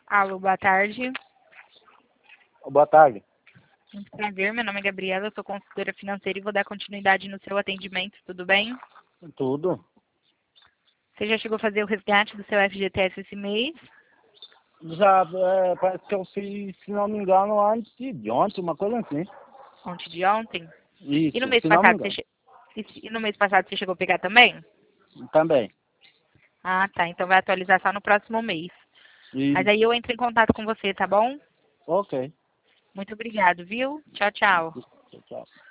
Alô, boa tarde. Boa tarde. Muito prazer, meu nome é Gabriela, eu sou consultora financeira e vou dar continuidade no seu atendimento, tudo bem? Tudo. Você já chegou a fazer o resgate do seu FGTS esse mês? Já, parece que eu fiz, se não me engano, antes de ontem, uma coisa assim. Ontem de ontem? Isso, E no mês se não me passado engano. e no mês passado você chegou a pegar também? Também. Ah, tá. Então vai atualizar só no próximo mês. Mas Isso. aí eu entro em contato com você, tá bom? Ok. Muito obrigado, viu? Tchau, tchau. Tchau, tchau.